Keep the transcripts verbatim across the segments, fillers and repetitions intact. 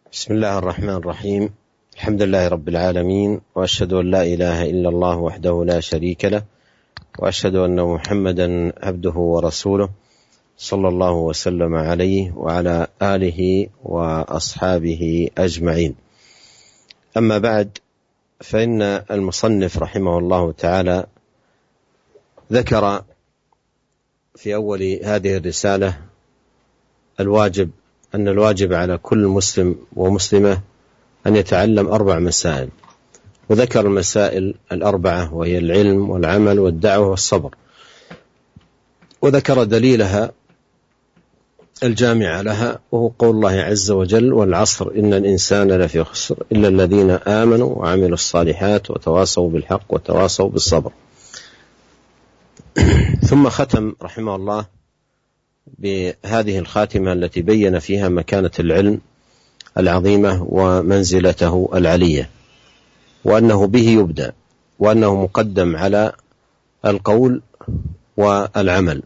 بسم الله الرحمن الرحيم. الحمد لله رب العالمين، وأشهد أن لا إله إلا الله وحده لا شريك له، وأشهد أن محمدا عبده ورسوله صلى الله وسلم عليه وعلى آله وأصحابه أجمعين. أما بعد، فإن المصنف رحمه الله تعالى ذكر في أول هذه الرسالة الواجب أن الواجب على كل مسلم ومسلمة أن يتعلم أربع مسائل، وذكر المسائل الأربعة وهي العلم والعمل والدعوة والصبر، وذكر دليلها الجامع لها وهو قول الله عز وجل: والعصر إن الإنسان لفي خسر إلا الذين آمنوا وعملوا الصالحات وتواصوا بالحق وتواصوا بالصبر. ثم ختم رحمه الله بهذه الخاتمة التي بين فيها مكانة العلم العظيمة ومنزلته العلية، وأنه به يبدأ، وأنه مقدم على القول والعمل،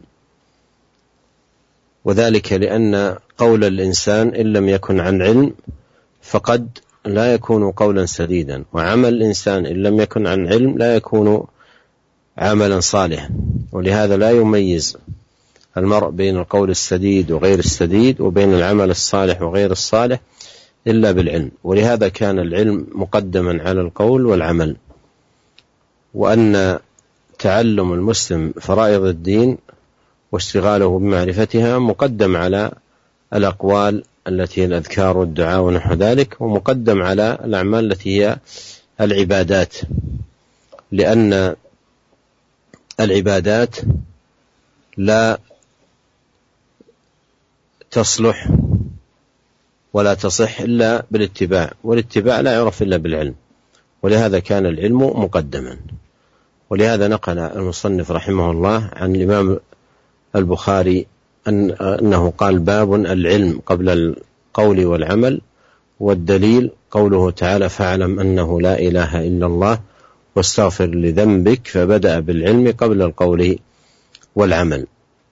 وذلك لأن قول الإنسان إن لم يكن عن علم فقد لا يكون قولا سديدا، وعمل الإنسان إن لم يكن عن علم لا يكون عملا صالحا. ولهذا لا يميز المرء بين القول السديد وغير السديد وبين العمل الصالح وغير الصالح إلا بالعلم. ولهذا كان العلم مقدما على القول والعمل، وأن تعلم المسلم فرائض الدين واشتغاله بمعرفتها مقدم على الأقوال التي هي الأذكار والدعاء ونحو ذلك، ومقدم على الأعمال التي هي العبادات، لأن العبادات لا تصلح ولا تصح إلا بالاتباع، والاتباع لا يعرف إلا بالعلم، ولهذا كان العلم مقدما. ولهذا نقل المصنف رحمه الله عن الإمام البخاري أن أنه قال: باب العلم قبل القول والعمل، والدليل قوله تعالى: فاعلم أنه لا إله إلا الله واستغفر لذنبك، فبدأ بالعلم قبل القول والعمل.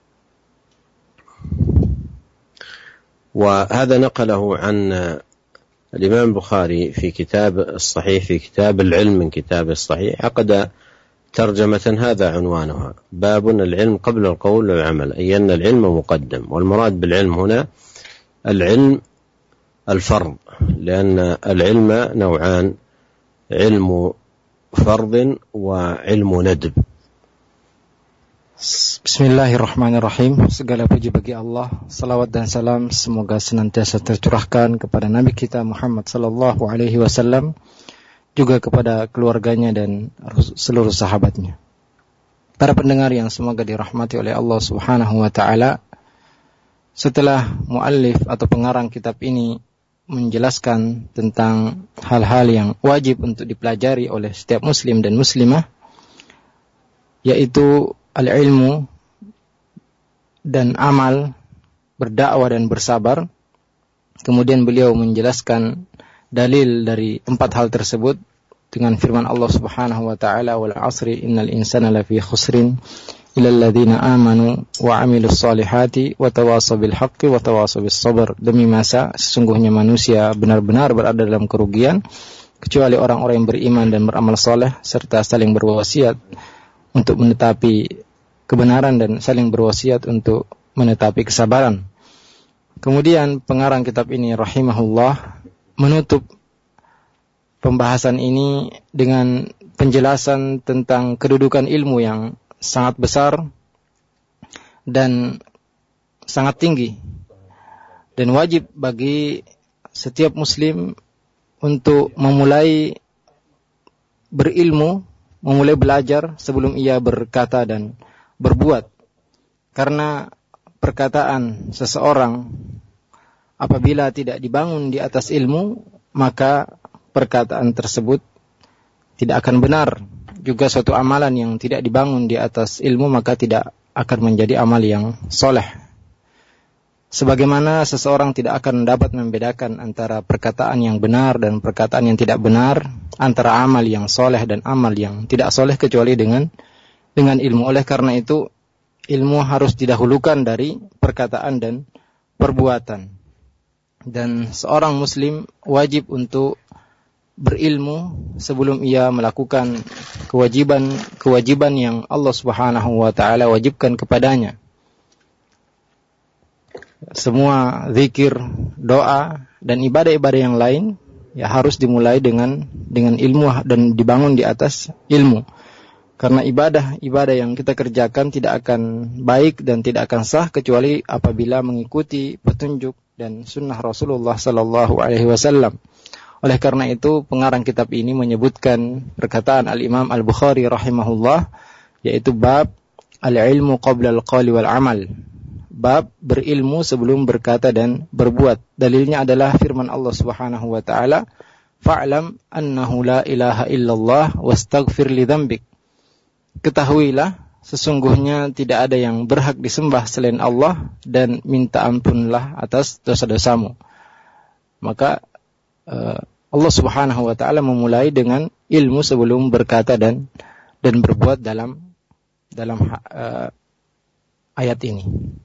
وهذا نقله عن الإمام البخاري في كتاب الصحيح، في كتاب العلم من كتاب الصحيح، عقد ترجمة هذا عنوانها: باب العلم قبل القول والعمل، أي أن العلم مقدم. والمراد بالعلم هنا العلم الفرض، لأن العلم نوعان: علم فرض وعلم ندب. Bismillahirrahmanirrahim. Segala puji bagi Allah, salawat dan salam semoga senantiasa tercurahkan kepada Nabi kita Muhammad sallallahu alaihi wasallam, juga kepada keluarganya dan seluruh sahabatnya. Para pendengar yang semoga dirahmati oleh Allah Subhanahu wa taala, setelah muallif atau pengarang kitab ini menjelaskan tentang hal-hal yang wajib untuk dipelajari oleh setiap muslim dan muslimah, yaitu al-ilmu dan amal, berdakwah dan bersabar. Kemudian beliau menjelaskan dalil dari empat hal tersebut dengan firman Allah Subhanahu wa taala: wal asri innal insana lafi khusrin illal ladzina amanu wa amilus solihati wa tawasaw bil haqqi wa tawasaw bis sabr. Demi masa sesungguhnya manusia benar-benar berada dalam kerugian kecuali orang-orang yang beriman dan beramal soleh serta saling berwasiat untuk menetapi kebenaran dan saling berwasiat untuk menetapi kesabaran. Kemudian pengarang kitab ini rahimahullah menutup pembahasan ini dengan penjelasan tentang kedudukan ilmu yang sangat besar dan sangat tinggi, dan wajib bagi setiap muslim untuk memulai berilmu, memulai belajar sebelum ia berkata dan berbuat. Karena perkataan seseorang apabila tidak dibangun di atas ilmu, maka perkataan tersebut tidak akan benar. Juga suatu amalan yang tidak dibangun di atas ilmu, maka tidak akan menjadi amal yang soleh. Sebagaimana seseorang tidak akan dapat membedakan antara perkataan yang benar dan perkataan yang tidak benar, antara amal yang soleh dan amal yang tidak soleh, kecuali dengan dengan ilmu. Oleh karena itu, ilmu harus didahulukan dari perkataan dan perbuatan. Dan seorang muslim wajib untuk berilmu sebelum ia melakukan kewajiban-kewajiban yang Allah Subhanahu wa taala wajibkan kepadanya. Semua zikir, doa dan ibadah-ibadah yang lain ya harus dimulai dengan dengan ilmu dan dibangun di atas ilmu. Karena ibadah-ibadah yang kita kerjakan tidak akan baik dan tidak akan sah kecuali apabila mengikuti petunjuk dan sunnah Rasulullah sallallahu alaihi wasallam. Oleh karena itu pengarang kitab ini menyebutkan perkataan Al-Imam Al-Bukhari rahimahullah, yaitu bab al-ilmu qabla al-qawli wal amal. Bab berilmu sebelum berkata dan berbuat. Dalilnya adalah firman Allah Subhanahu wa taala, fa'lam annahu la ilaha illallah wastaghfir li dzambik. Ketahuilah sesungguhnya tidak ada yang berhak disembah selain Allah dan minta ampunlah atas dosa-dosamu. Maka uh, Allah Subhanahu wa taala memulai dengan ilmu sebelum berkata dan dan berbuat dalam dalam uh, ayat ini.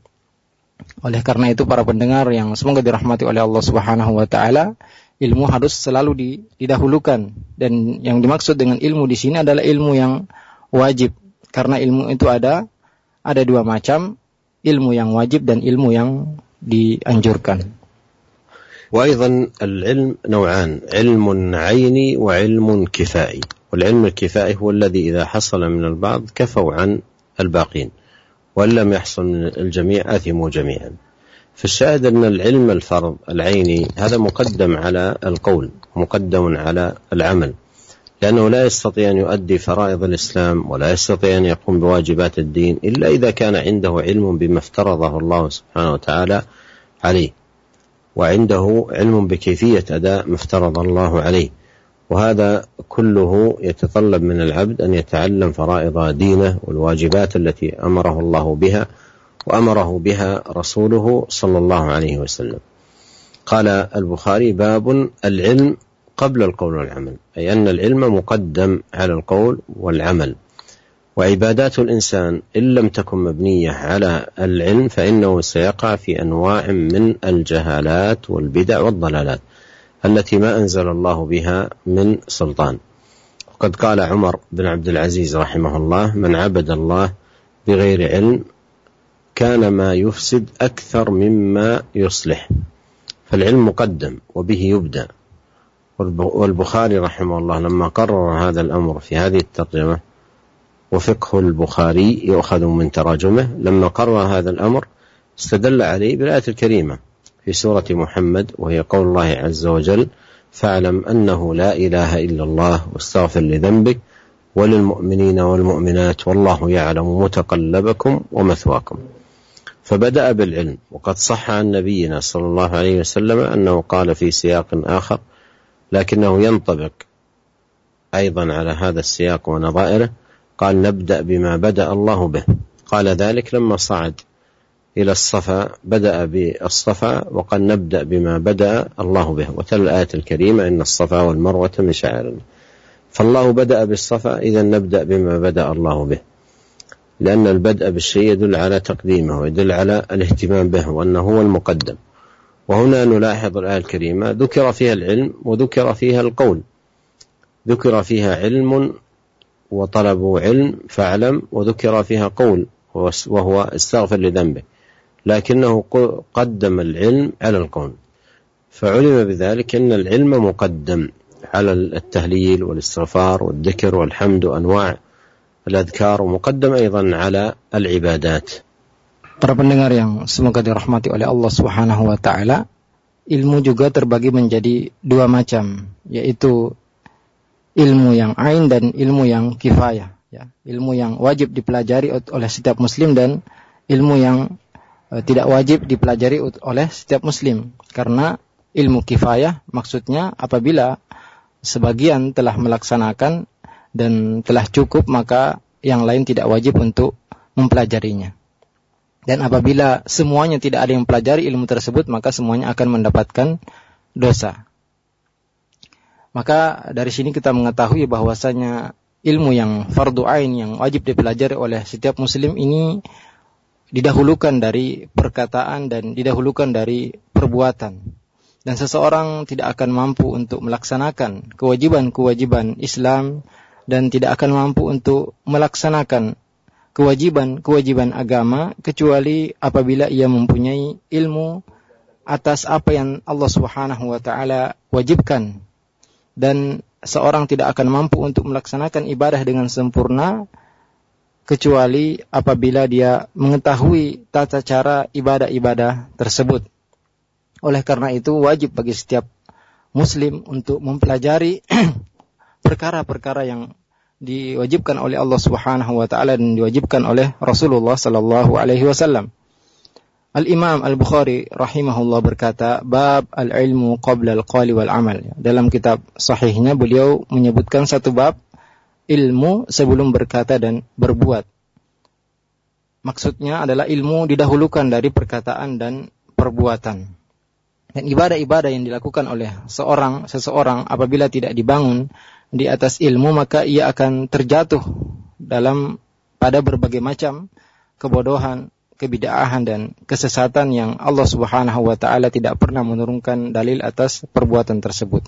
Oleh karena itu para pendengar yang semoga dirahmati oleh Allah Subhanahu wa taala, ilmu harus selalu didahulukan, dan yang dimaksud dengan ilmu di sini adalah ilmu yang wajib, karena ilmu itu ada ada dua macam, ilmu yang wajib dan ilmu yang dianjurkan. وأيضا العلم نوعان، علم عيني وعلم كفائي. والعلم الكفائي هو الذي إذا حصل من البعض كفوا عن الباقين، وإن لم يحصل من الجميع أثموا جميعا. فالشاهد أن العلم الفرض العيني هذا مقدم على القول، مقدم على العمل، لأنه لا يستطيع أن يؤدي فرائض الإسلام ولا يستطيع أن يقوم بواجبات الدين إلا إذا كان عنده علم بما افترضه الله سبحانه وتعالى عليه، وعنده علم بكيفية أداء ما افترض الله عليه. وهذا كله يتطلب من العبد أن يتعلم فرائض دينه والواجبات التي أمره الله بها وأمره بها رسوله صلى الله عليه وسلم. قال البخاري باب العلم قبل القول والعمل، أي أن العلم مقدم على القول والعمل. وعبادات الإنسان إن لم تكن مبنية على العلم فإنه سيقع في أنواع من الجهالات والبدع والضلالات التي ما أنزل الله بها من سلطان. وقد قال عمر بن عبد العزيز رحمه الله من عبد الله بغير علم كان ما يفسد أكثر مما يصلح. فالعلم مقدم وبه يبدأ. والبخاري رحمه الله لما قرر هذا الأمر في هذه الترجمة، وفقه البخاري يؤخذ من تراجمه، لما قرر هذا الأمر استدل عليه بالآية الكريمة في سورة محمد، وهي قول الله عز وجل فاعلم أنه لا إله إلا الله واستغفر لذنبك وللمؤمنين والمؤمنات والله يعلم متقلبكم ومثواكم. فبدأ بالعلم. وقد صح عن نبينا صلى الله عليه وسلم أنه قال في سياق آخر لكنه ينطبق أيضا على هذا السياق ونظائره، قال نبدأ بما بدأ الله به. قال ذلك لما صعد إلى الصفا بدأ بالصفا وقال نبدأ بما بدأ الله به، وتلا الآية الكريمة إن الصفا والمروة من شعائر الله. فالله بدأ بالصفا، إذا نبدأ بما بدأ الله به، لأن البدء بالشيء يدل على تقديمه ويدل على الاهتمام به وأنه هو المقدم. وهنا نلاحظ الآية الكريمة ذكر فيها العلم وذكر فيها القول، ذكر فيها علم وطلبوا علم فاعلم، وذكر فيها قول وهو استغفر لذنبه، لكنه قدم العلم على القول، فعلم بذلك أن العلم مقدم على التهليل والاستغفار والذكر والحمد وأنواع الأذكار، ومقدم أيضا على العبادات. Para pendengar yang semoga dirahmati oleh Allah Subhanahu wa taala, ilmu juga terbagi menjadi dua macam, yaitu ilmu yang ain dan ilmu yang kifayah, ya. Ilmu yang wajib dipelajari oleh setiap muslim dan ilmu yang e, tidak wajib dipelajari oleh setiap muslim. Karena ilmu kifayah maksudnya apabila sebagian telah melaksanakan dan telah cukup, maka yang lain tidak wajib untuk mempelajarinya. Dan apabila semuanya tidak ada yang mempelajari ilmu tersebut, maka semuanya akan mendapatkan dosa. Maka dari sini kita mengetahui bahwasanya ilmu yang fardu ain yang wajib dipelajari oleh setiap muslim ini didahulukan dari perkataan dan didahulukan dari perbuatan. dan seseorang tidak akan mampu untuk melaksanakan kewajiban-kewajiban Islam dan tidak akan mampu untuk melaksanakan kewajiban-kewajiban agama kecuali apabila ia mempunyai ilmu atas apa yang Allah Subhanahu wa taala wajibkan. Dan seorang tidak akan mampu untuk melaksanakan ibadah dengan sempurna kecuali apabila dia mengetahui tata cara ibadah-ibadah tersebut. Oleh karena itu wajib bagi setiap muslim untuk mempelajari perkara-perkara yang diwajibkan oleh Allah Subhanahu wa taala dan diwajibkan oleh Rasulullah sallallahu alaihi wasallam. Al-Imam Al-Bukhari rahimahullah berkata, bab al-ilmu qabla al-qawli wal amal. Dalam kitab sahihnya beliau menyebutkan satu bab ilmu sebelum berkata dan berbuat. Maksudnya adalah ilmu didahulukan dari perkataan dan perbuatan. Dan ibadah-ibadah yang dilakukan oleh seorang seseorang apabila tidak dibangun di atas ilmu, maka ia akan terjatuh dalam pada berbagai macam kebodohan, kebid'ahan dan kesesatan yang Allah Subhanahu wa taala tidak pernah menurunkan dalil atas perbuatan tersebut.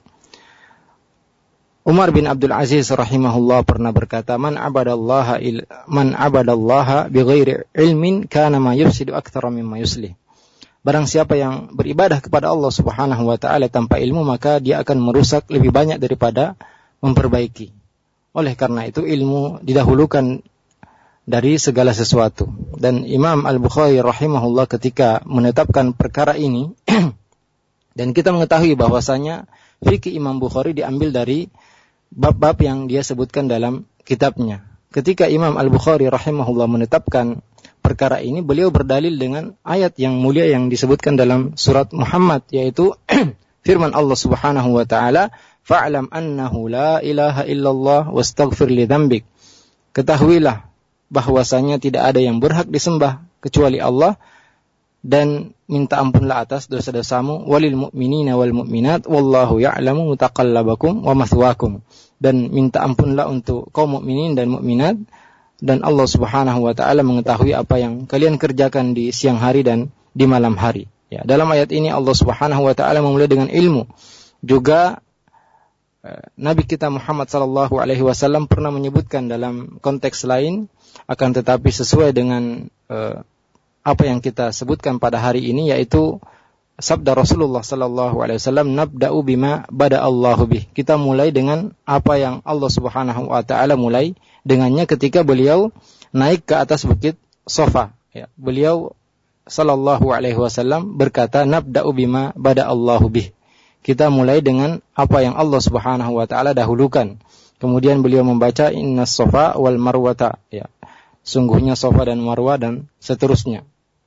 Umar bin Abdul Aziz rahimahullah pernah berkata, man abadallaha il, man abadallaha bighairi ilmin kana ma yufsidu aktsara mimma yuslih. Barang siapa yang beribadah kepada Allah Subhanahu wa taala tanpa ilmu, maka dia akan merusak lebih banyak daripada memperbaiki. Oleh karena itu ilmu didahulukan dari segala sesuatu. Dan Imam Al-Bukhari rahimahullah ketika menetapkan perkara ini dan kita mengetahui bahwasanya fikih Imam Bukhari diambil dari bab-bab yang dia sebutkan dalam kitabnya. Ketika Imam Al-Bukhari rahimahullah menetapkan perkara ini, beliau berdalil dengan ayat yang mulia yang disebutkan dalam surat Muhammad, yaitu firman Allah Subhanahu wa taala, fa'lam annahu la ilaha illallah wastaghfir li dzambik. Ketahuilah bahwasanya tidak ada yang berhak disembah kecuali Allah dan minta ampunlah atas dosa-dosamu, walil mu'minina wal mu'minat wallahu ya'lamu mutaqallabakum wa mathwaakum. Dan minta ampunlah untuk kaum mukminin dan mukminat, dan Allah Subhanahu wa taala mengetahui apa yang kalian kerjakan di siang hari dan di malam hari. Ya, dalam ayat ini Allah Subhanahu wa taala memulai dengan ilmu. Juga eh, Nabi kita Muhammad sallallahu alaihi wasallam pernah menyebutkan dalam konteks lain, akan tetapi sesuai dengan eh, apa yang kita sebutkan pada hari ini, yaitu sabda Rasulullah sallallahu alaihi wasallam, nabda'u bima bada Allahu bih. Kita mulai dengan apa yang Allah Subhanahu wa taala mulai dengannya ketika beliau naik ke atas bukit Safa. Ya, beliau sallallahu alaihi wasallam berkata, nabda'u bima bada Allahu bih. Kita mulai dengan apa yang Allah Subhanahu wa taala dahulukan. Kemudian beliau membaca innas safa wal marwata, ya. Sungguhnya Safa dan Marwah dan seterusnya.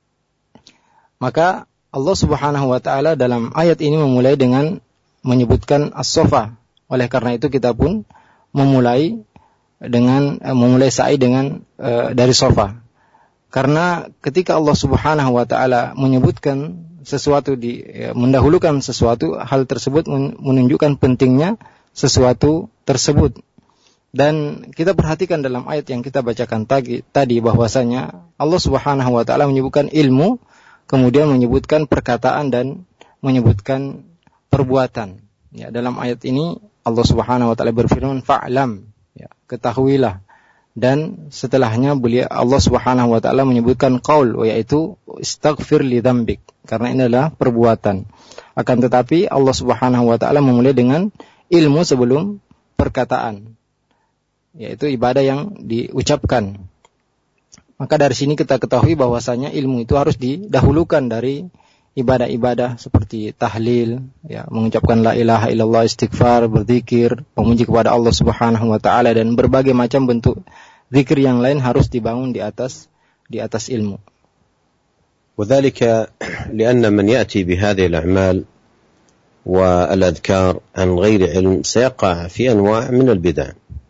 Maka Allah Subhanahu wa taala dalam ayat ini memulai dengan menyebutkan as-safa. Oleh karena itu kita pun memulai dengan uh, memulai sa'i dengan uh, dari safa. Karena ketika Allah Subhanahu wa taala menyebutkan sesuatu di ya, mendahulukan sesuatu, hal tersebut menunjukkan pentingnya sesuatu tersebut. Dan kita perhatikan dalam ayat yang kita bacakan tadi, tadi bahwasanya Allah Subhanahu wa taala menyebutkan ilmu, kemudian menyebutkan perkataan dan menyebutkan perbuatan. Ya, dalam ayat ini Allah Subhanahu wa taala berfirman fa'lam, ya, ketahuilah. Dan setelahnya beliau Allah Subhanahu wa taala menyebutkan qaul, yaitu istaghfir li dzambik, karena ini adalah perbuatan. Akan tetapi Allah Subhanahu wa taala memulai dengan ilmu sebelum perkataan, yaitu ibadah yang diucapkan. Maka dari sini kita ketahui bahwasanya ilmu itu harus didahulukan dari ibadah-ibadah seperti tahlil, ya, mengucapkan la ilaha illallah, istighfar, berzikir, memuji kepada Allah Subhanahu wa taala, dan berbagai macam bentuk zikir yang lain harus dibangun di atas di atas ilmu. وذلك لأن من يأتي بهذه الأعمال والأذكار عن غير علم سيقع في أنواع من البدع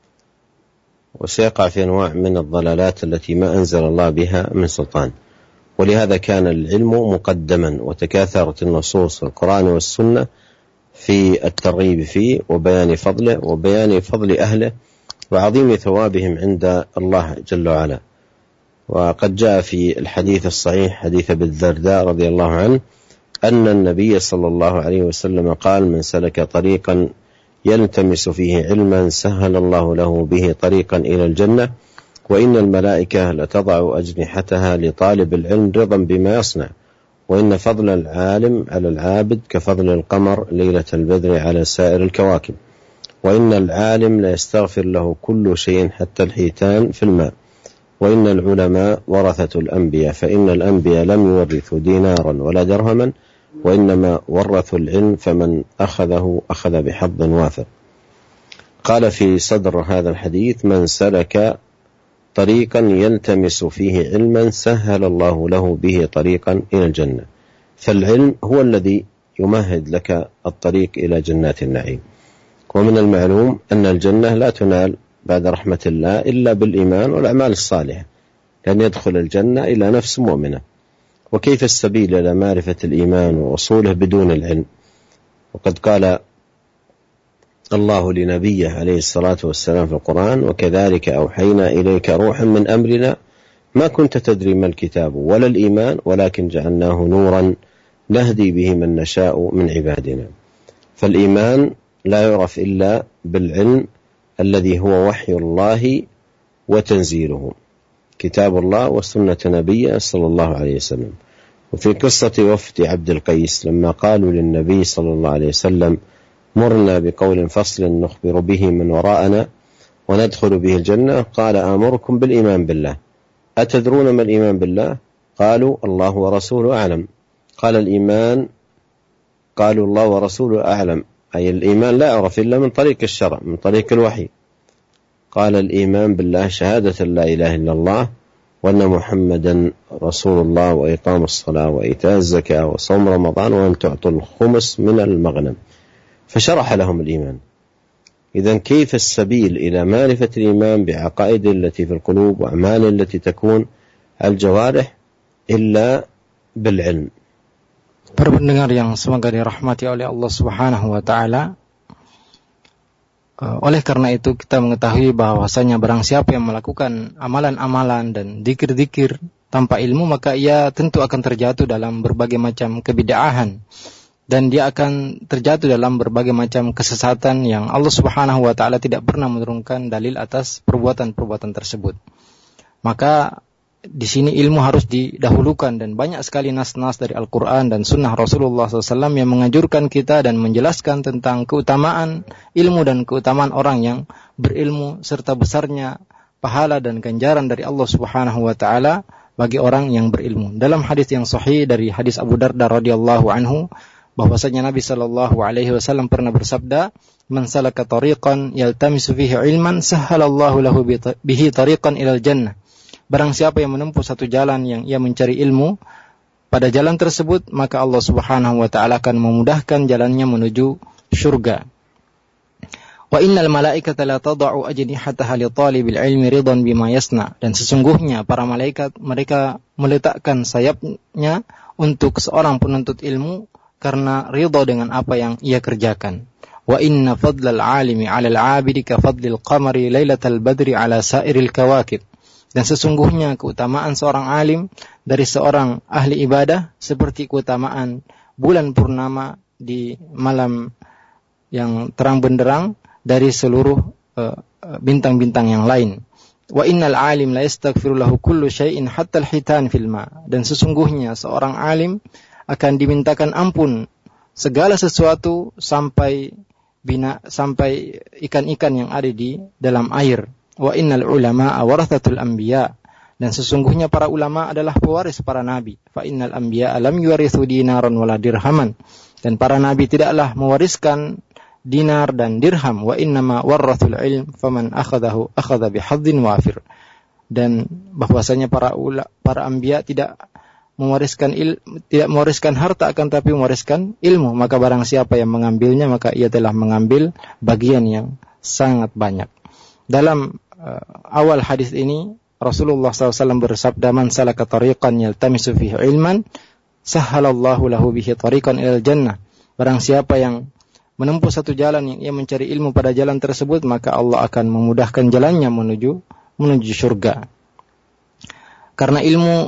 وسيقع في أنواع من الضلالات التي ما أنزل الله بها من سلطان. ولهذا كان العلم مقدما وتكاثرت النصوص القرآن والسنة في الترغيب فيه وبيان فضله وبيان فضل أهله وعظيم ثوابهم عند الله جل وعلا. وقد جاء في الحديث الصحيح حديث أبي الدرداء رضي الله عنه أن النبي صلى الله عليه وسلم قال: من سلك طريقا يلتمس فيه علما سهل الله له به طريقا إلى الجنة وإن الملائكة لتضع أجنحتها لطالب العلم رضا بما يصنع وإن فضل العالم على العابد كفضل القمر ليلة البدر على سائر الكواكب وإن العالم لا يستغفر له كل شيء حتى الحيتان في الماء وإن العلماء ورثة الأنبياء فإن الأنبياء لم يورثوا دينارا ولا درهما وإنما ورثوا العلم فمن أخذه أخذ بحظ وافر. قال في صدر هذا الحديث: من سلك طريقا يلتمس فيه علما سهل الله له به طريقا إلى الجنة. فالعلم هو الذي يمهد لك الطريق إلى جنات النعيم. ومن المعلوم أن الجنة لا تنال بعد رحمة الله إلا بالإيمان والأعمال الصالحة، لأن يدخل الجنة إلى نفس مؤمنة. وكيف السبيل إلى معرفة الإيمان ووصوله بدون العلم؟ وقد قال الله لنبيه عليه الصلاة والسلام في القرآن: وكذلك أوحينا إليك روحا من أمرنا ما كنت تدري ما الكتاب ولا الإيمان ولكن جعلناه نورا نهدي به من نشاء من عبادنا. فالإيمان لا يعرف إلا بالعلم الذي هو وحي الله وتنزيله، كتاب الله وسنة نبيه صلى الله عليه وسلم. وفي قصة وفد عبد القيس لما قالوا للنبي صلى الله عليه وسلم: مرنا بقول فصل نخبر به من وراءنا وندخل به الجنة، قال: آمركم بالإيمان بالله. أتدرون ما الإيمان بالله؟ قالوا: الله ورسوله أعلم. قال: الإيمان قالوا: الله ورسوله أعلم، أي الإيمان لا يعرف إلا من طريق الشرع، من طريق الوحي. قال: الإيمان بالله شهادة لا إله إلا الله وأن محمدا رسول الله وإقام الصلاة وإيتاء الزكاة وصوم رمضان وأن تعطوا الخمس من المغنم. فشرح لهم الإيمان. إذن كيف السبيل إلى معرفة الإيمان بعقائد التي في القلوب وأعمال التي تكون الجوارح إلا بالعلم. Para pendengar yang semoga dirahmati oleh Allah Subhanahu wa taala. Oleh karena itu kita mengetahui bahwasanya barang siapa yang melakukan amalan-amalan dan dzikir-dzikir tanpa ilmu, maka ia tentu akan terjatuh dalam berbagai macam kebid'ahan dan dia akan terjatuh dalam berbagai macam kesesatan yang Allah Subhanahu wa taala tidak pernah menurunkan dalil atas perbuatan-perbuatan tersebut. Maka di sini ilmu harus didahulukan dan banyak sekali nas-nas dari Al-Quran dan Sunnah Rasulullah shallallahu alaihi wasallam yang menganjurkan kita dan menjelaskan tentang keutamaan ilmu dan keutamaan orang yang berilmu serta besarnya pahala dan ganjaran dari Allah Subhanahu wa taala bagi orang yang berilmu. Dalam hadis yang sahih dari hadis Abu Darda radhiyallahu anhu bahwasanya Nabi sallallahu alaihi wasallam pernah bersabda, "Man salaka tariqan yaltamisu fihi ilman sahhalallahu lahu bihi tariqan ilal jannah." Barang siapa yang menempuh satu jalan yang ia mencari ilmu, pada jalan tersebut maka Allah Subhanahu wa taala akan memudahkan jalannya menuju surga. Wa innal malaikata la tad'u ajnihataha li talibil ilmi ridan bima yasna. Dan sesungguhnya para malaikat mereka meletakkan sayapnya untuk seorang penuntut ilmu karena ridha dengan apa yang ia kerjakan. Wa inna fadlal alimi 'alal 'abidi ka fadlil qamari lailatal badri 'ala sa'iril kawakib. Dan sesungguhnya keutamaan seorang alim dari seorang ahli ibadah seperti keutamaan bulan purnama di malam yang terang benderang dari seluruh uh, bintang-bintang yang lain. Wa innal alim la yastaghfiru lahu kullu syai'in hatta al-hitan fil ma. Dan sesungguhnya seorang alim akan dimintakan ampun segala sesuatu sampai bina sampai ikan-ikan yang ada di dalam air. Wa innal ulama'a warathatul anbiya. Dan sesungguhnya para ulama adalah pewaris para nabi. Fa innal anbiya lam yuwarithu dinaran wala dirhaman. Dan para nabi tidaklah mewariskan dinar dan dirham. Wa innama warathul ilm faman akhadahu akhadha bihadzin wafir. Dan bahwasanya para ula, para anbiya tidak mewariskan il, tidak mewariskan harta akan tapi mewariskan ilmu. Maka barang siapa yang mengambilnya maka ia telah mengambil bagian yang sangat banyak. Dalam uh, awal hadis ini Rasulullah shallallahu alaihi wasallam bersabda, "Man salaka tariqan yaltamisu fihi ilman, sahhalallahu lahu bihi tariqan ilal jannah." Barang siapa yang menempuh satu jalan yang ia mencari ilmu pada jalan tersebut, maka Allah akan memudahkan jalannya menuju menuju surga. Karena ilmu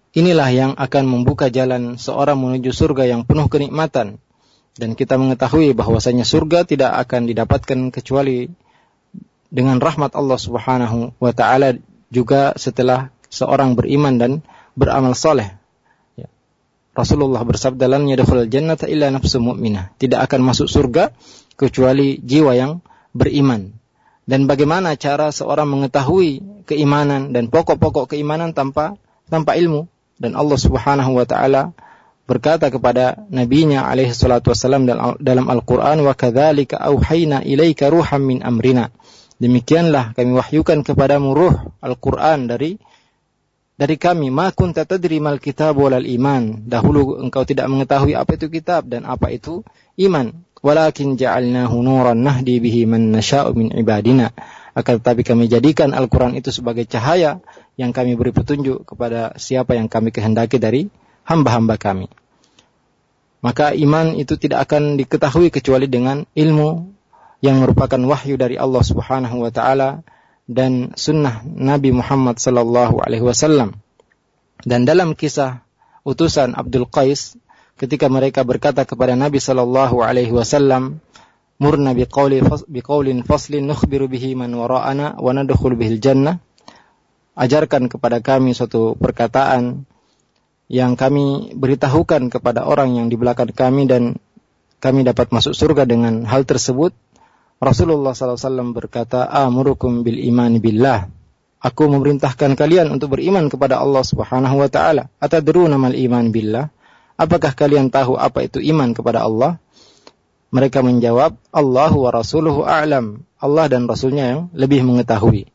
inilah yang akan membuka jalan seorang menuju surga yang penuh kenikmatan. Dan kita mengetahui bahwasanya surga tidak akan didapatkan kecuali dengan rahmat Allah Subhanahu wa taala, juga setelah seorang beriman dan beramal soleh. Ya. Rasulullah bersabda, "Lan yadkhulul jannata illa nafsun mu'minah." Tidak akan masuk surga kecuali jiwa yang beriman. Dan bagaimana cara seorang mengetahui keimanan dan pokok-pokok keimanan tanpa tanpa ilmu? Dan Allah Subhanahu wa taala berkata kepada nabinya alaihi salatu wassalam dalam Al-Qur'an, "Wa kadzalika auhayna ilaika ruham min amrina." Demikianlah kami wahyukan kepadamu ruh Al-Qur'an dari dari kami. Ma kunta tadri mal kitab walal iman. Dahulu engkau tidak mengetahui apa itu kitab dan apa itu iman. Walakin ja'alnahu nuran nahdi bihi man nasha'u min ibadina. Akan tetapi kami jadikan Al-Qur'an itu sebagai cahaya yang kami beri petunjuk kepada siapa yang kami kehendaki dari hamba-hamba kami. Maka iman itu tidak akan diketahui kecuali dengan ilmu yang merupakan wahyu dari Allah Subhanahu wa taala dan sunnah Nabi Muhammad sallallahu alaihi wasallam. Dan dalam kisah utusan Abdul Qais, ketika mereka berkata kepada Nabi sallallahu alaihi wasallam, "Murna biqauli biqaulin faslin nukhbiru bihi man wara'ana wa nadkhul bihil jannah." Ajarkan kepada kami suatu perkataan yang kami beritahukan kepada orang yang di belakang kami dan kami dapat masuk surga dengan hal tersebut. Rasulullah sallallahu alaihi wasallam berkata, "Amurukum bil iman billah." Aku memerintahkan kalian untuk beriman kepada Allah Subhanahu wa taala. Atadruna mal iman billah? Apakah kalian tahu apa itu iman kepada Allah? Mereka menjawab, "Allahu wa rasuluhu a'lam." Allah dan Rasulnya yang lebih mengetahui.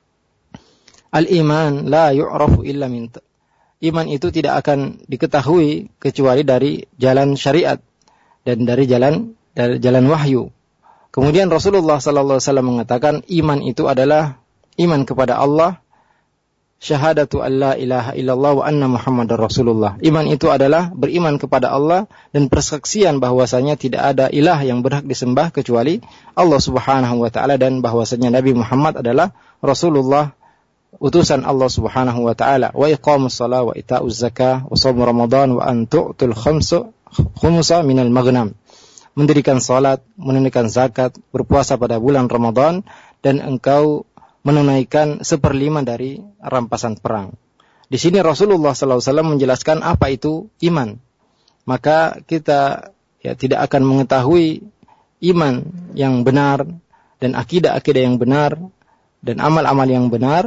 Al-iman la yu'rafu illa min. Iman itu tidak akan diketahui kecuali dari jalan syariat dan dari jalan dari jalan wahyu. Kemudian Rasulullah sallallahu alaihi wasallam mengatakan iman itu adalah iman kepada Allah, syahadatu an la ilaha illallah wa anna Muhammadar Rasulullah. Iman itu adalah beriman kepada Allah dan persaksian bahwasanya tidak ada ilah yang berhak disembah kecuali Allah Subhanahu wa taala dan bahwasanya Nabi Muhammad adalah Rasulullah, utusan Allah Subhanahu wa taala. Wa iqamus shalah wa ita'uz zakah wa shaum Ramadan wa an tu'tul khamsa khumsa minal maghnam. Mendirikan salat, menunaikan zakat, berpuasa pada bulan Ramadan, dan engkau menunaikan seperlima dari rampasan perang. Di sini Rasulullah sallallahu alaihi wasallam menjelaskan apa itu iman. Maka kita ya tidak akan mengetahui iman yang benar dan akidah-akidah yang benar dan amal-amal yang benar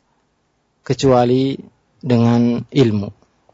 kecuali dengan ilmu.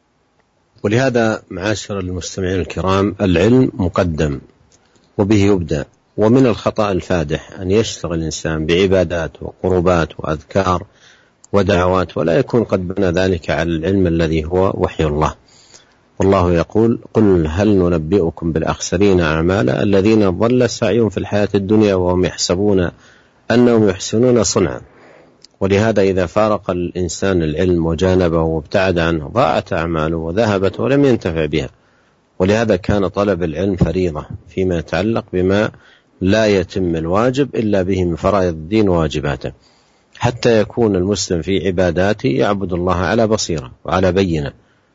ولهذا معاشر المستمعين الكرام العلم مقدم وبه يبدأ، ومن الخطأ الفادح أن يشتغل الإنسان بعبادات وقربات وأذكار ودعوات ولا يكون قد بنى ذلك على العلم الذي هو وحي الله. والله يقول: قل هل ننبئكم بالأخسرين أعمالا الذين ضل سعيهم في الحياة الدنيا وهم يحسبون أنهم يحسنون صنعا. ولهذا إذا فارق الإنسان العلم وجانبه وابتعد عنه ضاعت أعماله وذهبت ولم ينتفع بها. ولهذا كان طلب العلم فريضة فيما يتعلق بما لا يتم الواجب إلا به من فرائض الدين وواجباته، حتى يكون المسلم في عباداته يعبد الله على بصيرة وعلى بينة.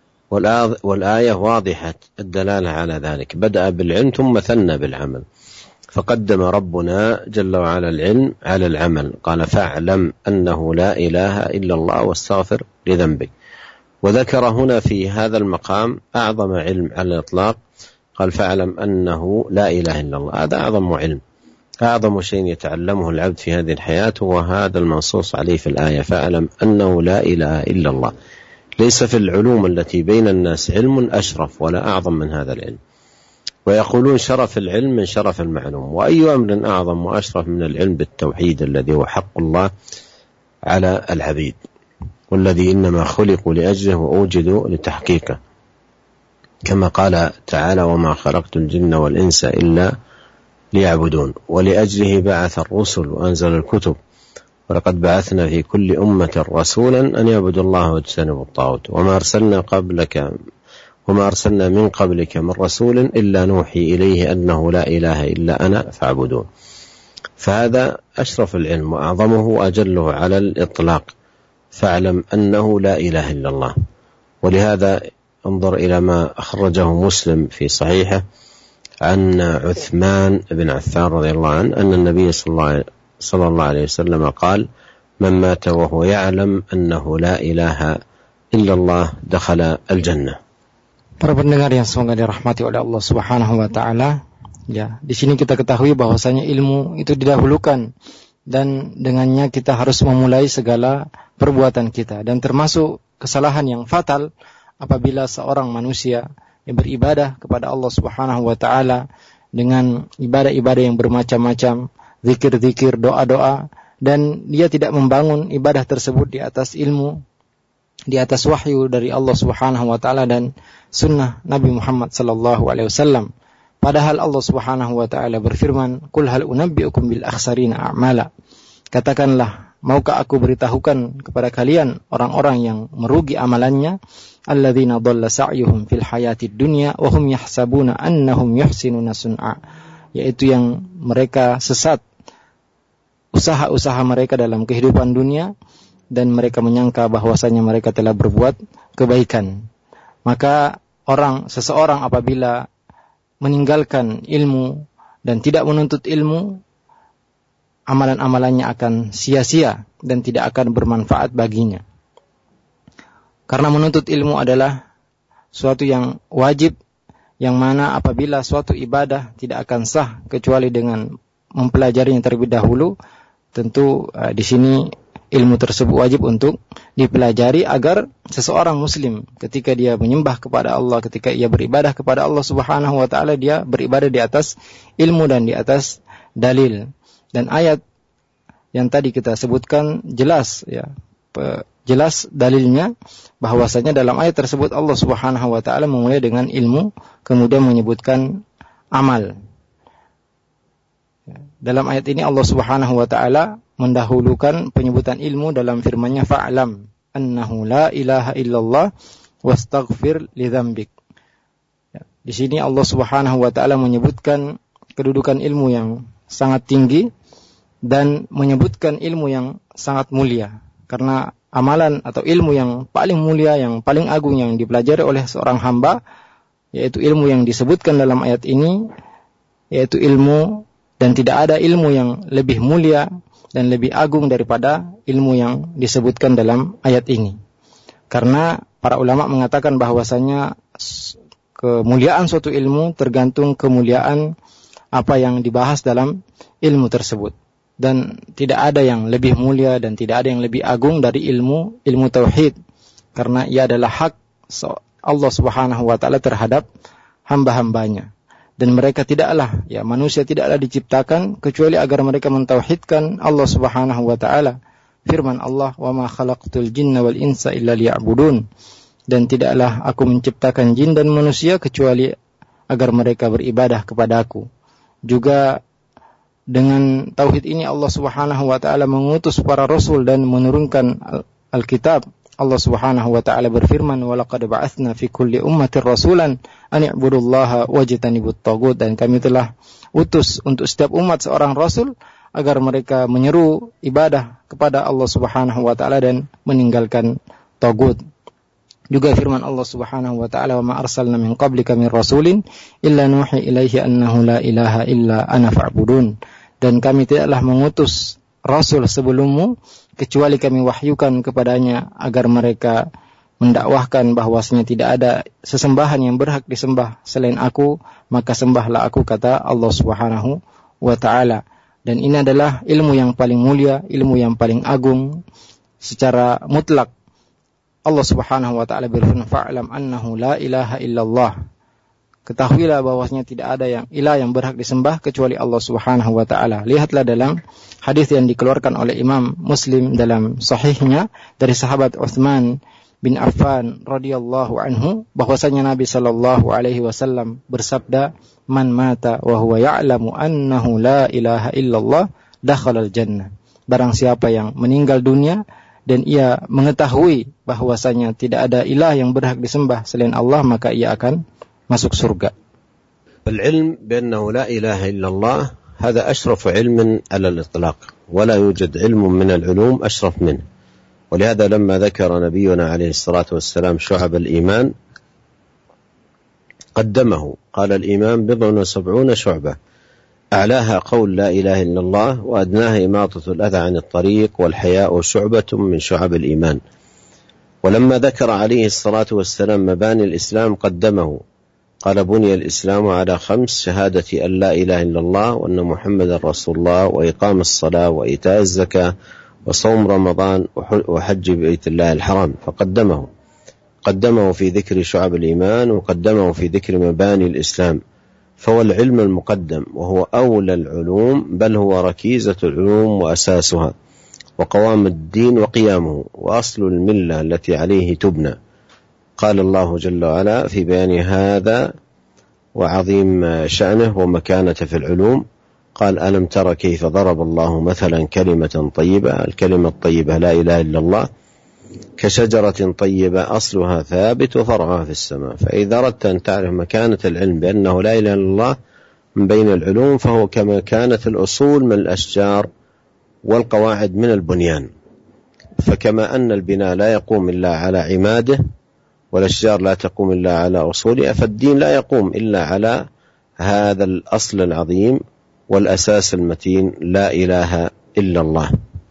والآية واضحة الدلالة على ذلك، بدأ بالعلم ثم ثنى بالعمل، فقدم ربنا جل وعلا العلم على العمل. قال: فاعلم أنه لا إله إلا الله واستغفر لذنبك. وذكر هنا في هذا المقام أعظم علم على الإطلاق، قال: فاعلم أنه لا إله إلا الله. هذا أعظم علم، أعظم شيء يتعلمه العبد في هذه الحياة هو هذا المنصوص عليه في الآية: فاعلم أنه لا إله إلا الله. ليس في العلوم التي بين الناس علم أشرف ولا أعظم من هذا العلم. ويقولون شرف العلم من شرف المعلوم، وأي أمر أعظم وأشرف من العلم بالتوحيد الذي هو حق الله على العبيد، والذي إنما خلقوا لأجله وأوجدوا لتحقيقه، كما قال تعالى: وما خلقت الجن والإنس إلا ليعبدون. ولأجله بعث الرسل وأنزل الكتب، ولقد بعثنا في كل أمة رسولا أن يعبدوا الله واجتنبوا الطاغوت، وما أرسلنا قبلك وما أرسلنا من قبلك من رسول إلا نوحي إليه أنه لا إله إلا أنا فاعبدون. فهذا أشرف العلم وأعظمه وأجله على الإطلاق، فاعلم أنه لا إله إلا الله. ولهذا انظر إلى ما أخرجه مسلم في صحيحه عن عثمان بن عفان رضي الله عنه أن النبي صلى الله عليه وسلم قال: من مات وهو يعلم أنه لا إله إلا الله دخل الجنة. Para pendengar yang semoga dirahmati oleh Allah Subhanahu wa taala, ya, di sini kita ketahui bahwasanya ilmu itu didahulukan dan dengannya kita harus memulai segala perbuatan kita, dan termasuk kesalahan yang fatal apabila seorang manusia yang beribadah kepada Allah Subhanahu wa taala dengan ibadah-ibadah yang bermacam-macam, zikir-zikir, doa-doa, dan dia tidak membangun ibadah tersebut di atas ilmu, di atas wahyu dari Allah Subhanahu wa taala dan sunnah Nabi Muhammad sallallahu alaihi wasallam. Padahal Allah Subhanahu wa taala berfirman, "Qul hal unabbiukum bil akhsarina a'mala." Katakanlah, maukah aku beritahukan kepada kalian orang-orang yang merugi amalannya, alladzina dhalla sa'yuhum fil hayatid dunya wa hum yahsabuna annahum yuhsinuna sun'a, yaitu yang mereka sesat usaha-usaha mereka dalam kehidupan dunia dan mereka menyangka bahwasanya mereka telah berbuat kebaikan. Maka orang seseorang apabila meninggalkan ilmu dan tidak menuntut ilmu, amalan-amalannya akan sia-sia dan tidak akan bermanfaat baginya. Karena menuntut ilmu adalah suatu yang wajib, yang mana apabila suatu ibadah tidak akan sah kecuali dengan mempelajarinya terlebih dahulu, tentu uh, di sini ilmu tersebut wajib untuk dipelajari agar seseorang muslim ketika dia menyembah kepada Allah, ketika ia beribadah kepada Allah Subhanahu wa taala, dia beribadah di atas ilmu dan di atas dalil. Dan ayat yang tadi kita sebutkan jelas, ya, jelas dalilnya bahwasanya dalam ayat tersebut Allah Subhanahu wa taala memulai dengan ilmu kemudian menyebutkan amal. Dalam ayat ini Allah Subhanahu wa taala mendahulukan penyebutan ilmu dalam firman-Nya, fa'lam annahu la ilaha illallah wastaghfir lidzambik. Ya, di sini Allah Subhanahu wa taala menyebutkan kedudukan ilmu yang sangat tinggi dan menyebutkan ilmu yang sangat mulia, karena amalan atau ilmu yang paling mulia, yang paling agung yang dipelajari oleh seorang hamba, yaitu ilmu yang disebutkan dalam ayat ini, yaitu ilmu, dan tidak ada ilmu yang lebih mulia dan lebih agung daripada ilmu yang disebutkan dalam ayat ini. Karena para ulama mengatakan bahwasanya kemuliaan suatu ilmu tergantung kemuliaan apa yang dibahas dalam ilmu tersebut. Dan tidak ada yang lebih mulia dan tidak ada yang lebih agung dari ilmu ilmu tauhid, karena ia adalah hak Allah Subhanahu wa taala terhadap hamba-hambanya. Dan mereka tidaklah, ya, manusia tidaklah diciptakan kecuali agar mereka mentauhidkan Allah Subhanahu wa taala. Firman Allah, "Wa ma khalaqtul jinna wal insa illa liya'budun." Dan tidaklah aku menciptakan jin dan manusia kecuali agar mereka beribadah kepadaku. Juga dengan tauhid ini Allah Subhanahu wa taala mengutus para rasul dan menurunkan Alkitab. Allah Subhanahu wa taala berfirman, "Wa laqad ba'atsna fi kulli ummatin rasulan an i'budullaha wajtanibut taghut." Dan kami telah utus untuk setiap umat seorang rasul agar mereka menyeru ibadah kepada Allah Subhanahu wa taala dan meninggalkan taghut. Juga firman Allah Subhanahu wa taala, "Wa ma arsalna min qablika min rasulin illa nuhi ilaihi annahu la ilaha illa ana fa'budun." Dan kami tidaklah mengutus rasul sebelummu kecuali kami wahyukan kepadanya agar mereka mendakwahkan bahwasanya tidak ada sesembahan yang berhak disembah selain aku, maka sembahlah aku, kata Allah Subhanahu wa taala. Dan ini adalah ilmu yang paling mulia, ilmu yang paling agung secara mutlak. Allah Subhanahu wa taala berfirman, "Fa'lam annahu la ilaha illallah." Ketahuilah bahwasanya tidak ada yang ilah yang berhak disembah kecuali Allah Subhanahu wa taala. Lihatlah dalam hadis yang dikeluarkan oleh Imam Muslim dalam sahihnya dari sahabat Utsman bin Affan radhiyallahu anhu bahwasanya Nabi sallallahu alaihi wasallam bersabda, "Man mata wa huwa ya'lamu annahu la ilaha illallah dakhalal jannah." Barang siapa yang meninggal dunia dan ia mengetahui bahwasanya tidak ada ilah yang berhak disembah selain Allah, maka ia akan masuk surga. العلم بأنه لا إله إلا الله هذا أشرف علم على الإطلاق ولا يوجد علم من العلوم أشرف منه ولهذا لما ذكر نبينا عليه الصلاة والسلام شعب الإيمان قدمه، قال الإيمان بضع وسبعون شعبة أعلاها قول لا إله إلا الله وأدناها إماطة الأذى عن الطريق والحياء شعبة من شعب الإيمان. ولما ذكر عليه الصلاة والسلام مباني الإسلام قدمه، قال بني الإسلام على خمس: شهادة أن لا إله إلا الله وأن محمد رسول الله وإقام الصلاة وإيتاء الزكاة وصوم رمضان وحج بيت الله الحرام، فقدمه قدمه في ذكر شعب الإيمان وقدمه في ذكر مباني الإسلام، فهو العلم المقدم وهو أولى العلوم، بل هو ركيزة العلوم وأساسها وقوام الدين وقيامه وأصل الملة التي عليه تبنى. قال الله جل وعلا في بيان هذا وعظيم شأنه ومكانة في العلوم، قال: ألم تر كيف ضرب الله مثلا كلمة طيبة، الكلمة الطيبة لا إله إلا الله، كشجرة طيبة أصلها ثابت وفرعها في السماء. فإذا أردت أن تعرف مكانة العلم بأنه لا إله إلا الله من بين العلوم، فهو كما كانت الأصول من الأشجار والقواعد من البنيان. فكما أن البناء لا يقوم إلا على عماده والأشجار لا تقوم إلا على أصولها، فالدين لا يقوم إلا على هذا الأصل العظيم والأساس المتين لا إله إلا الله.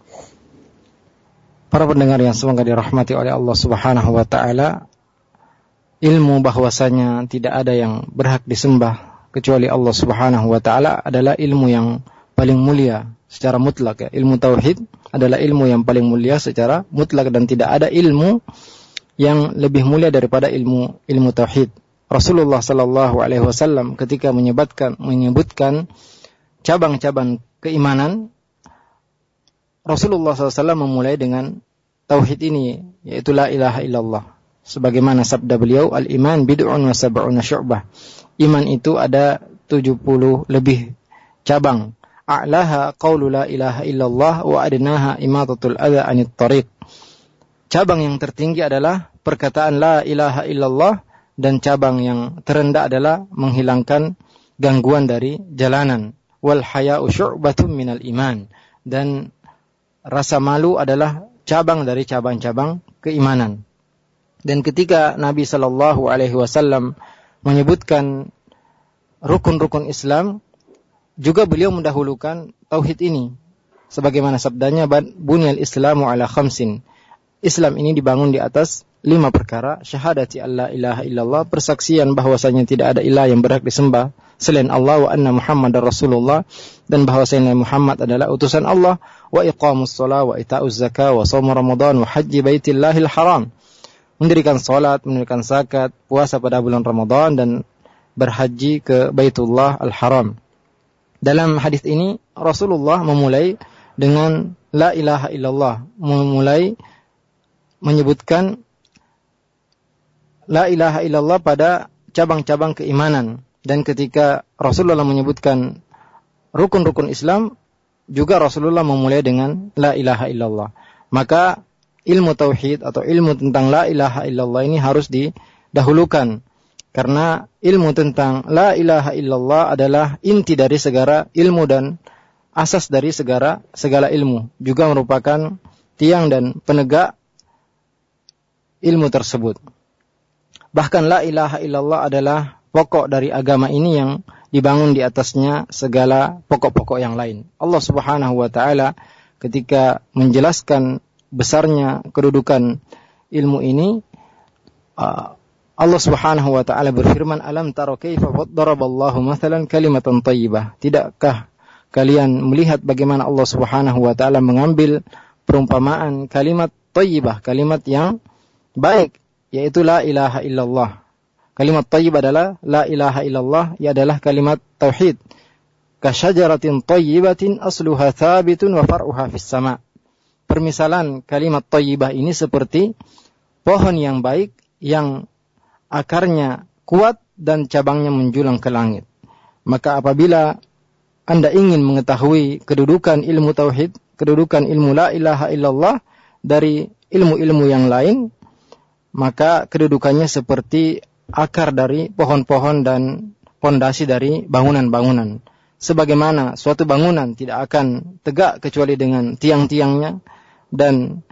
Para pendengar yang semoga dirahmati oleh Allah Subhanahu wa taala, ilmu bahwasanya tidak ada yang berhak disembah kecuali Allah Subhanahu wa taala adalah ilmu yang paling mulia secara mutlak, ya. Ilmu tauhid adalah ilmu yang paling mulia secara mutlak dan tidak ada ilmu yang lebih mulia daripada ilmu ilmu tauhid. Rasulullah sallallahu alaihi wasallam ketika menyebutkan menyebutkan cabang-cabang keimanan, Rasulullah sallallahu alaihi wasallam memulai dengan tauhid ini, yaitu la ilaha illallah. Sebagaimana sabda beliau, al-iman bid'un wa sab'una syu'bah. Iman itu ada tujuh puluh lebih cabang. A'laha qaulu la ilaha illallah wa adnaha imatatul adza 'anit thariq. Cabang yang tertinggi adalah perkataan la ilaha illallah, dan cabang yang terendah adalah menghilangkan gangguan dari jalanan. Wal haya'u syu'batun minal iman. Dan rasa malu adalah cabang dari cabang-cabang keimanan. Dan ketika Nabi sallallahu alaihi wasallam menyebutkan rukun-rukun Islam, juga beliau mendahulukan tauhid ini. Sebagaimana sabdanya, bunyal islamu ala khamsin. Islam ini dibangun di atas lima perkara: syahadati alla ilaha illallah, persaksian bahwasanya tidak ada ilah yang berhak disembah selain Allah, wa anna Muhammadar Rasulullah, dan bahwasanya Muhammad adalah utusan Allah, wa iqamus shalah wa ita'uz zakah wa shaum Ramadan wa haji baitillahil haram, mendirikan salat, menunaikan zakat, puasa pada bulan Ramadan, dan berhaji ke Baitullah al-Haram. Dalam hadis ini Rasulullah memulai dengan la ilaha illallah, memulai menyebutkan la ilaha illallah pada cabang-cabang keimanan. Dan ketika Rasulullah menyebutkan rukun-rukun Islam, juga Rasulullah memulai dengan la ilaha illallah. Maka ilmu tauhid atau ilmu tentang la ilaha illallah ini harus didahulukan, karena ilmu tentang la ilaha illallah adalah inti dari segala ilmu dan asas dari segala segala ilmu, juga merupakan tiang dan penegak ilmu tersebut. Bahkan la ilaha illallah adalah pokok dari agama ini yang dibangun di atasnya segala pokok-pokok yang lain. Allah Subhanahu wa taala ketika menjelaskan besarnya kedudukan ilmu ini, uh, Allah Subhanahu wa taala berfirman, alam tara kaifa daraballahu mathalan kalimatan thayyibah. Tidakkah kalian melihat bagaimana Allah Subhanahu wa taala mengambil perumpamaan kalimat thayyibah, kalimat yang baik, yaitu la ilaha illallah. Kalimat thayyibah adalah la ilaha illallah, ia adalah kalimat tauhid. Kasyajaratin thayyibatin asluha thabitun wa far'uha fis sama'. Permisalan kalimat thayyibah ini seperti pohon yang baik yang akarnya kuat dan cabangnya menjulang ke langit. Maka apabila Anda ingin mengetahui kedudukan ilmu tauhid, kedudukan ilmu la ilaha illallah dari ilmu-ilmu yang lain, maka kedudukannya seperti akar dari pohon-pohon dan pondasi dari bangunan-bangunan. Sebagaimana suatu bangunan tidak akan tegak kecuali dengan tiang-tiangnya, dan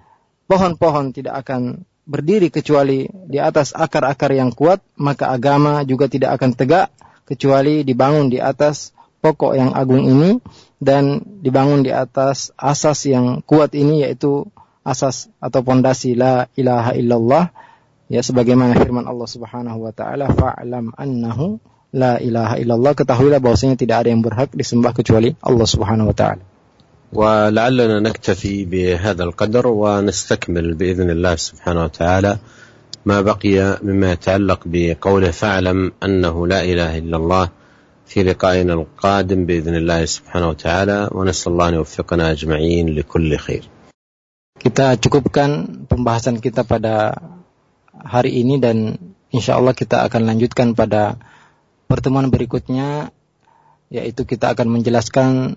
pohon-pohon tidak akan berdiri kecuali di atas akar-akar yang kuat, maka agama juga tidak akan tegak kecuali dibangun di atas pokok yang agung ini dan dibangun di atas asas yang kuat ini, yaitu asas atau pondasi la ilaha illallah, ya, sebagaimana firman Allah Subhanahu wa taala, fa'lam annahu la ilaha illallah, ketahuilah bahwasanya tidak ada yang berhak disembah kecuali Allah Subhanahu wa taala. ولعلنا نكتفي بهذا القدر ونستكمل بإذن الله سبحانه وتعالى ما بقي مما يتعلق بقوله فاعلم أنه لا إله إلا الله في لقائنا القادم بإذن الله سبحانه وتعالى ونسأل الله أن يوفقنا أجمعين لكل خير. Kita cukupkan pembahasan kita pada hari ini dan insya Allah kita akan lanjutkan pada pertemuan berikutnya, yaitu kita akan menjelaskan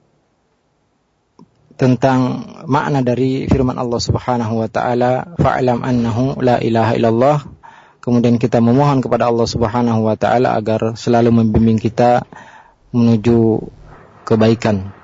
tentang makna dari firman Allah Subhanahu wa taala, fa'lam annahu la ilaha illallah. Kemudian kita memohon kepada Allah Subhanahu wa taala agar selalu membimbing kita menuju kebaikan.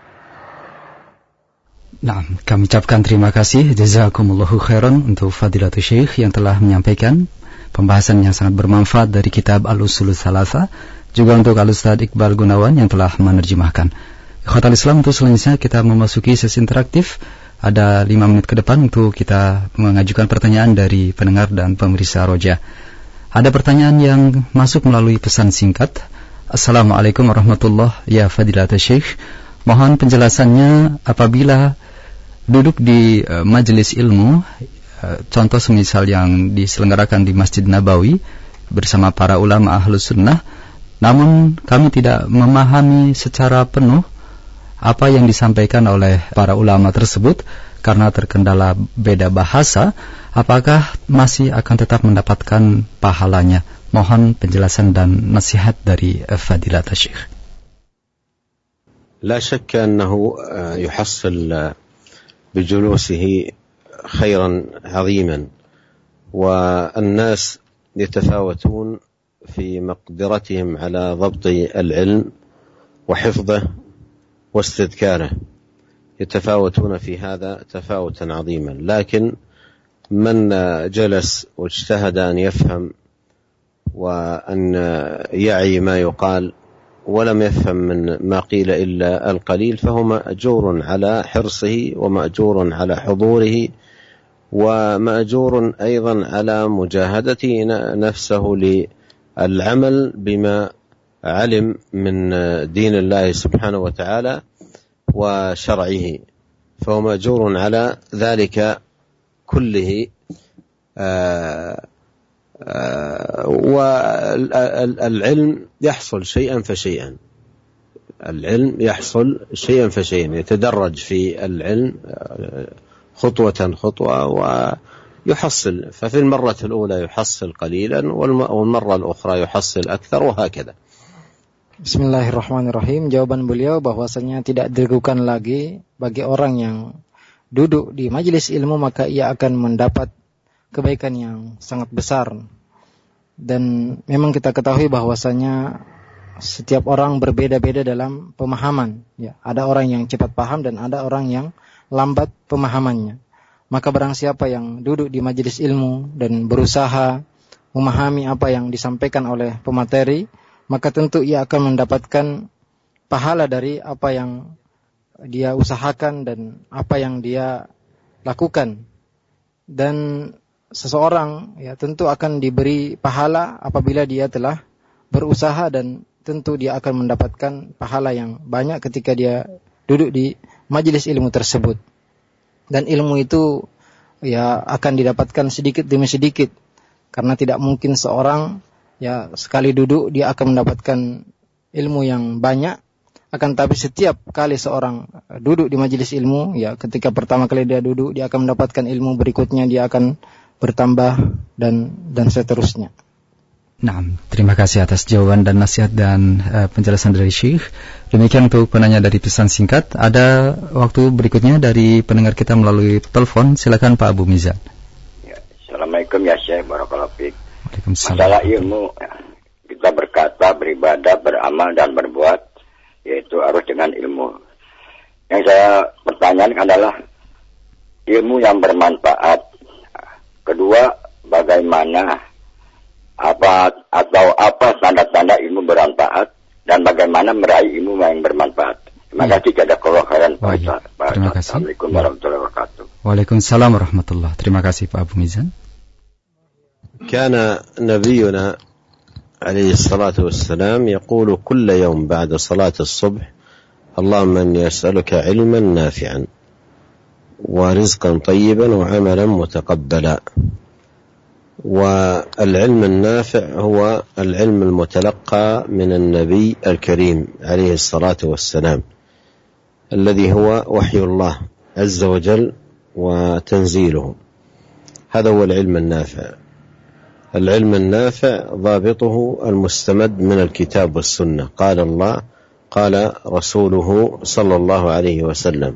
Nah, kami ucapkan terima kasih jazakumullahu khairan untuk Fadilatul Syekh yang telah menyampaikan pembahasan yang sangat bermanfaat dari kitab Al-Usulus Tsalatsa, juga untuk Al-Ustaz Iqbal Gunawan yang telah menerjemahkan. Ikhwatal Islam, untuk selanjutnya kita memasuki sesi interaktif. Ada lima menit ke depan untuk kita mengajukan pertanyaan dari pendengar dan pemirsa Roja. Ada pertanyaan yang masuk melalui pesan singkat. Assalamualaikum warahmatullahi wabarakatuh. Ya Fadilatul Syekh, mohon penjelasannya apabila duduk di uh, majelis ilmu, uh, contoh semisal yang diselenggarakan di Masjid Nabawi bersama para ulama Ahlus Sunnah, namun kami tidak memahami secara penuh apa yang disampaikan oleh para ulama tersebut karena terkendala beda bahasa, apakah masih akan tetap mendapatkan pahalanya? Mohon penjelasan dan nasihat dari Fadilatul Syekh. لا شك أنه يحصل بجلوسه خيرا عظيما، والناس يتفاوتون في مقدرتهم على ضبط العلم وحفظه واستذكاره، يتفاوتون في هذا تفاوتا عظيما. لكن من جلس واجتهد أن يفهم وأن يعي ما يقال ولم يفهم من ما قيل إلا القليل فهو مأجور على حرصه ومأجور على حضوره ومأجور أيضا على مجاهدته نفسه للعمل بما علم من دين الله سبحانه وتعالى وشرعه، فهو مأجور على ذلك كله. والعلم يحصل شيئا فشيئا، العلم يحصل شيئا فشيئا، يتدرج في العلم خطوة خطوة ويحصل، ففي المرة الأولى يحصل قليلا والمرة الأخرى يحصل أكثر وهكذا. Bismillahirrahmanirrahim. Jawaban beliau bahwasanya tidak diragukan lagi bagi orang yang duduk di majelis ilmu maka ia akan mendapat kebaikan yang sangat besar. Dan memang kita ketahui bahwasanya setiap orang berbeda-beda dalam pemahaman, ya. Ada orang yang cepat paham dan ada orang yang lambat pemahamannya. Maka barang siapa yang duduk di majelis ilmu dan berusaha memahami apa yang disampaikan oleh pemateri, maka tentu ia akan mendapatkan pahala dari apa yang dia usahakan dan apa yang dia lakukan. Dan seseorang ya tentu akan diberi pahala apabila dia telah berusaha, dan tentu dia akan mendapatkan pahala yang banyak ketika dia duduk di majelis ilmu tersebut. Dan ilmu itu ya akan didapatkan sedikit demi sedikit, karena tidak mungkin seorang ya sekali duduk dia akan mendapatkan ilmu yang banyak. Akan tapi setiap kali seorang duduk di majelis ilmu, ya ketika pertama kali dia duduk dia akan mendapatkan ilmu, berikutnya dia akan bertambah dan dan seterusnya. Nah, terima kasih atas jawaban dan nasihat dan uh, penjelasan dari Syekh. Demikian untuk penanya dari pesan singkat. Ada waktu berikutnya dari pendengar kita melalui telepon. Silakan Pak Abu Mizan. Ya, Assalamualaikum ya Syekh, barakallahu fiik. Waalaikumsalam. Masalah ilmu, kita berkata, beribadah, beramal dan berbuat, yaitu harus dengan ilmu. Yang saya pertanyakan adalah ilmu yang bermanfaat? Kedua, bagaimana apa atau apa tanda-tanda ilmu bermanfaat dan bagaimana meraih ilmu yang bermanfaat? Terima ya. kasih, jazakallahu khairan. Oh, ya. Terima kasih. Assalamualaikum warahmatullahi wabarakatuh. Waalaikumsalam warahmatullahi. Terima kasih Pak Abu Mizan. كان نبينا عليه الصلاة والسلام يقول كل يوم بعد صلاة الصبح اللهم إني أسألك علما نافعا ورزقا طيبا وعملا متقبلا. والعلم النافع هو العلم المتلقى من النبي الكريم عليه الصلاة والسلام الذي هو وحي الله عز وجل وتنزيله. هذا هو العلم النافع. العلم النافع ضابطه المستمد من الكتاب والسنة، قال الله قال رسوله صلى الله عليه وسلم.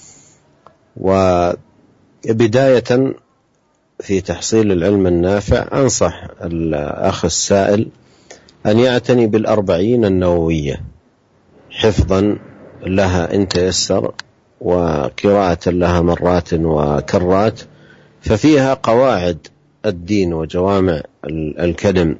وبداية في تحصيل العلم النافع أنصح الأخ السائل أن يعتني بالأربعين النووية حفظا لها إن تيسر وقراءة لها مرات وكرات، ففيها قواعد الدين وجوامع الكلم،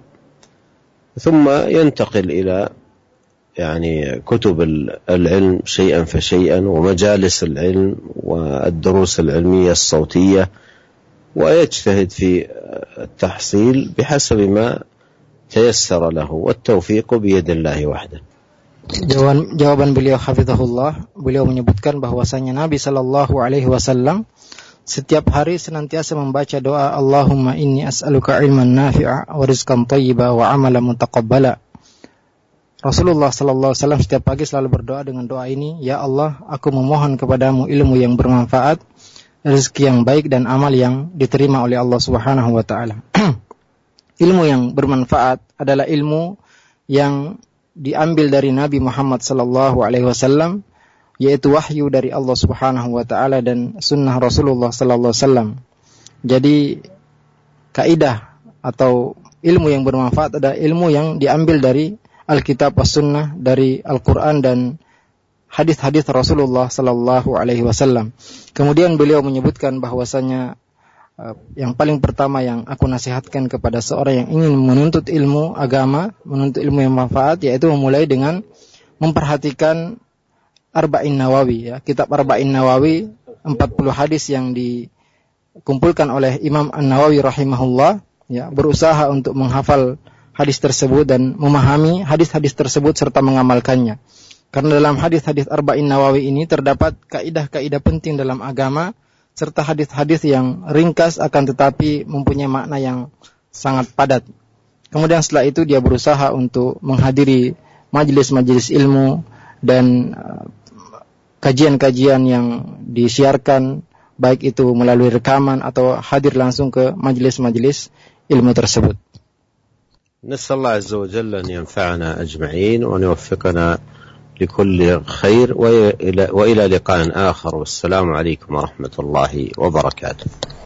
ثم ينتقل إلى يعني كتب العلم شيئا فشيئا ومجالس العلم والدروس العلمية الصوتية، ويجتهد في التحصيل بحسب ما تيسر له والتوفيق بيد الله وحده. Jawaban, jawaban beliau hafizahullah, beliau menyebutkan bahwasanya Nabi sallallahu alaihi wasallam setiap hari senantiasa membaca doa Allahumma inni as'aluka ilman nafi'a wa rizqan thayyiba wa amalan mutaqabbala. Rasulullah sallallahu alaihi wasallam setiap pagi selalu berdoa dengan doa ini, ya Allah, aku memohon kepadamu ilmu yang bermanfaat, rezeki yang baik dan amal yang diterima oleh Allah Subhanahu wa taala. Ilmu yang bermanfaat adalah ilmu yang diambil dari Nabi Muhammad sallallahu alaihi wasallam, yaitu wahyu dari Allah Subhanahu wa taala dan sunnah Rasulullah sallallahu alaihi wasallam. Jadi kaidah atau ilmu yang bermanfaat adalah ilmu yang diambil dari Alkitab was sunnah, dari Al-Qur'an dan hadis-hadis Rasulullah sallallahu alaihi wasallam. Kemudian beliau menyebutkan bahwasanya uh, yang paling pertama yang aku nasihatkan kepada seorang yang ingin menuntut ilmu agama, menuntut ilmu yang bermanfaat, yaitu memulai dengan memperhatikan Arba'in Nawawi, ya, kitab Arba'in Nawawi, empat puluh hadis yang dikumpulkan oleh Imam An-Nawawi rahimahullah, ya, berusaha untuk menghafal hadis tersebut dan memahami hadis-hadis tersebut serta mengamalkannya. Karena dalam hadis-hadis Arba'in Nawawi ini terdapat kaidah-kaidah penting dalam agama serta hadis-hadis yang ringkas akan tetapi mempunyai makna yang sangat padat. Kemudian setelah itu dia berusaha untuk menghadiri majelis-majelis ilmu dan uh, kajian-kajian yang disiarkan, baik itu melalui rekaman atau hadir langsung ke majelis-majelis ilmu tersebut. نسأل الله عز وجل أن ينفعنا أجمعين وأن يوفقنا لكل خير وإلى لقاء آخر، والسلام عليكم ورحمة الله وبركاته.